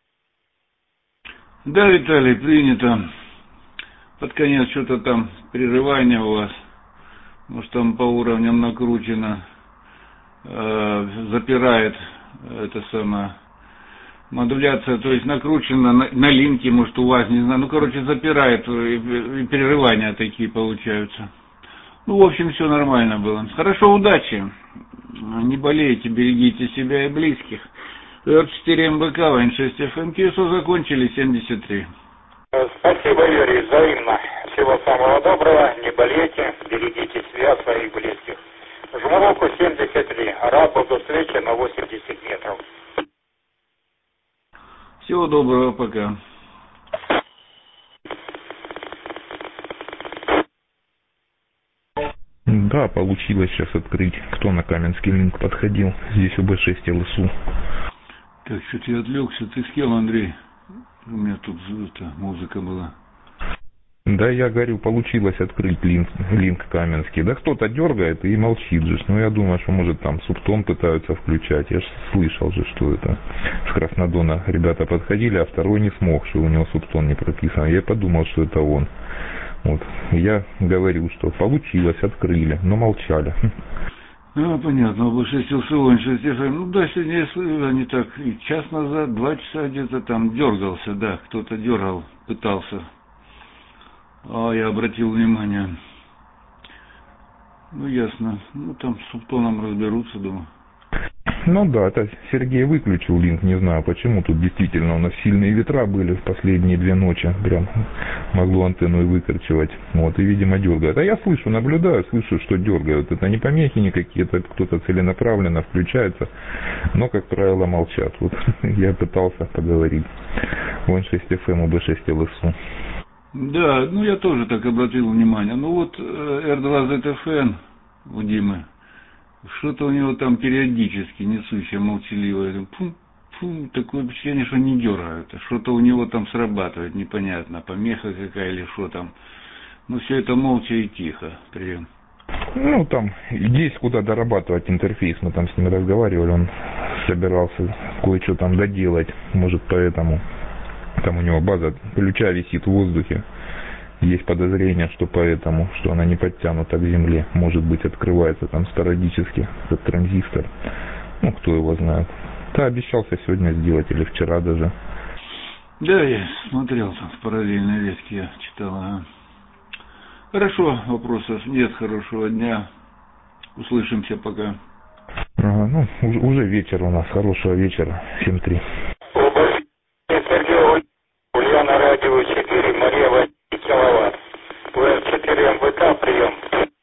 Да, Виталий, принято. Под конец что-то там прерывание у вас. Может, там по уровням накручено. Э, запирает это самое. Модуляция, то есть накручена на, на линке, может, у вас, не знаю. Ну, короче, запирает, и, и перерывания такие получаются. Ну, в общем, все нормально было. Хорошо, удачи. Не болейте, берегите себя и близких. эр четыре эм вэ ка, о эн шесть эф эм, КСУ закончили, семьдесят три. Спасибо, Юрий, взаимно. Всего самого доброго, не болейте, берегите себя, своих близких. Жму руку семьдесят три. Рад буду встрече на восемьдесят метров. Всего доброго, пока. Да, получилось сейчас открыть, кто на Каменский линк подходил. Здесь у бэ шесть эл эс у. Так, что-то я отвлекся. Ты с кем, Андрей? У меня тут это, музыка была. Да, я говорю, получилось открыть линк, линк Каменский. Да кто-то дергает и молчит же. Ну, я думаю, что, может, там субтон пытаются включать. Я же слышал же, что это с Краснодона ребята подходили, а второй не смог, что у него субтон не прописан. Я подумал, что это он. Вот. Я говорю, что получилось, открыли, но молчали. Ну, понятно, бэ шесть эл эс у, эн шесть эф эм. Ну, да, сегодня я слышал, они так, и час назад, два часа где-то там дергался, да, кто-то дергал, пытался. А, я обратил внимание. Ну, ясно. Ну, там с субтоном разберутся, думаю. Ну да, это Сергей выключил линк, не знаю почему. Тут действительно у нас сильные ветра были в последние две ночи. Прям могло антенну и выкручивать. Вот, и, видимо, дергает. А я слышу, наблюдаю, слышу, что дергают. Это не помехи никакие, это кто-то целенаправленно включается. Но, как правило, молчат. Вот я пытался поговорить. о эн шесть эф эм, бэ шесть эл эс у. Да, ну я тоже так обратил внимание. Ну вот эр два зет эф эн у Димы. Что-то у него там периодически несущее, молчаливое. Фу, фу, такое впечатление, что не дергают. Что-то у него там срабатывает, непонятно, помеха какая или что там. Ну все это молча и тихо. Прием. Ну там есть куда дорабатывать интерфейс. Мы там с ним разговаривали, он собирался кое-что там доделать. Может, поэтому там у него база ключа висит в воздухе. Есть подозрение, что поэтому, что она не подтянута к земле. Может быть, открывается там спорадически этот транзистор. Ну, кто его знает. Да, обещался сегодня сделать или вчера даже. Да, я смотрел там в параллельной ветке, я читал. Ага. Хорошо, вопросов нет, хорошего дня. Услышимся пока. Ага, ну, уже, уже вечер у нас. Хорошего вечера. семь три. Сергей Ульяна, радио четыре, Мария Васильевна, киловатт. У эр четыре эм вэ ка прием.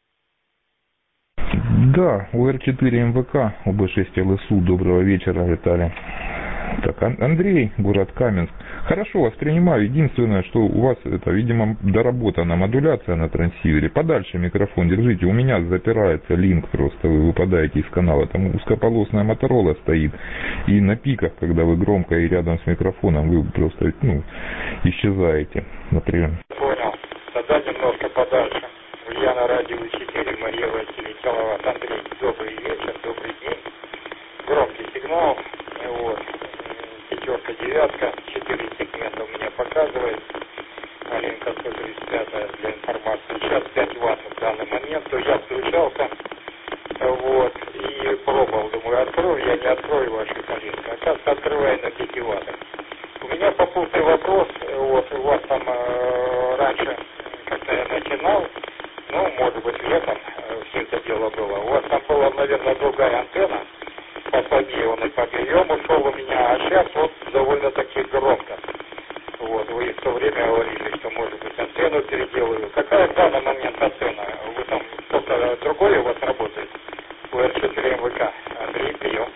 Да, у эр четыре эм вэ ка, у бэ шесть эл эс у. Доброго вечера, Виталий. Так, Андрей, город Каменск. Хорошо, воспринимаю. Единственное, что у вас, это, видимо, доработана модуляция на трансивере. Подальше микрофон держите. У меня запирается линк просто, вы выпадаете из канала. Там узкополосная Моторола стоит. И на пиках, когда вы громко и рядом с микрофоном, вы просто, ну, исчезаете, например. Понял. Тогда немножко подальше. Ульяна, радио четыре, Мария Васильевна, киловатт. Андрей, добрый вечер, добрый день. Громкий сигнал. Вот. Пятерка, девятка, четыре сегмента у меня показывает. Маленько сто тридцать пять для информации. Сейчас пять ватт в данный момент, то я включался. Вот. И пробовал. Думаю, открою, я не открою ваши коленки. Оказывается, открываю на пяти ваттах. У меня попутный вопрос. Вот. У вас там э, раньше, когда я начинал, ну, может быть, летом э, все это дело было. У вас там была, наверное, другая антенна. Послабее он и по приему шел у меня, а сейчас вот довольно-таки громко. Вот, вы в то время говорили, что, может быть, антенну переделаю. Какая в данный момент антенна? Вы там что-то другое у вас работает? У эр четыре эм вэ ка. Андрей, прием.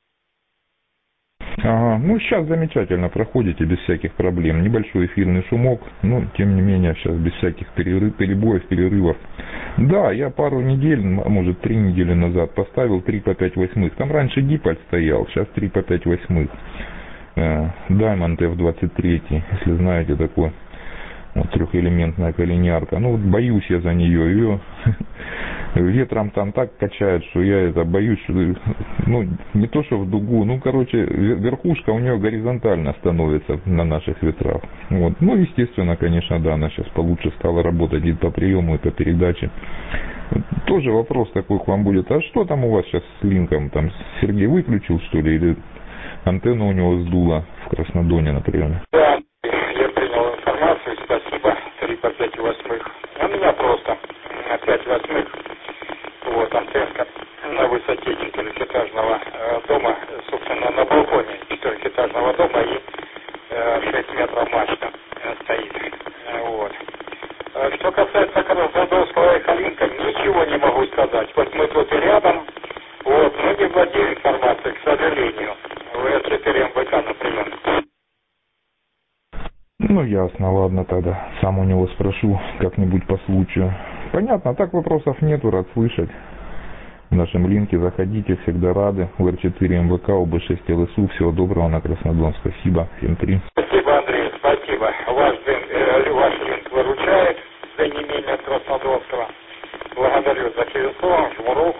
Ага, ну сейчас замечательно проходите, без всяких проблем. Небольшой эфирный шумок, но тем не менее сейчас без всяких перерыв, перебоев, перерывов. Да, я пару недель, может три недели назад поставил три по пять восьмых. Там раньше Диполь стоял, сейчас три по пять восьмых. Diamond эф двадцать три, если знаете, такой вот, трехэлементная коллиниарка. Ну вот боюсь я за нее, ее ветром там так качает, что я это боюсь, что, ну не то что в дугу, ну короче верхушка у нее горизонтально становится на наших ветрах. Вот. Ну естественно, конечно, да, она сейчас получше стала работать и по приему, и по передаче. Тоже вопрос такой к вам будет, а что там у вас сейчас с линком, там Сергей выключил что ли, или антенна у него сдула в Краснодоне, например? Да, я принял информацию, спасибо, три по пять восьмых. У меня просто пять восьмых, вот, антенка на высоте четырехэтажного э, дома, собственно, на балконе четырехэтажного дома и э, шесть метров мачта э, стоит, э, вот. Что касается Краснодарского и Калинка, ничего не могу сказать. Вот мы тут и рядом, вот, но не владею информацией, к сожалению. В эр четыре эм вэ ка, например. Ну, ясно, ладно тогда. Сам у него спрошу как-нибудь по случаю. Понятно, так вопросов нету, рад слышать. В нашем линке заходите, всегда рады. У эр четыре эм вэ ка, у бэ шесть эл эс у. Всего доброго на Краснодон. Спасибо. семь три. Спасибо, Андрей, спасибо. Ваш, э, ваш линк выручает, да не менее Краснодонского. Благодарю за телефон, жмуру.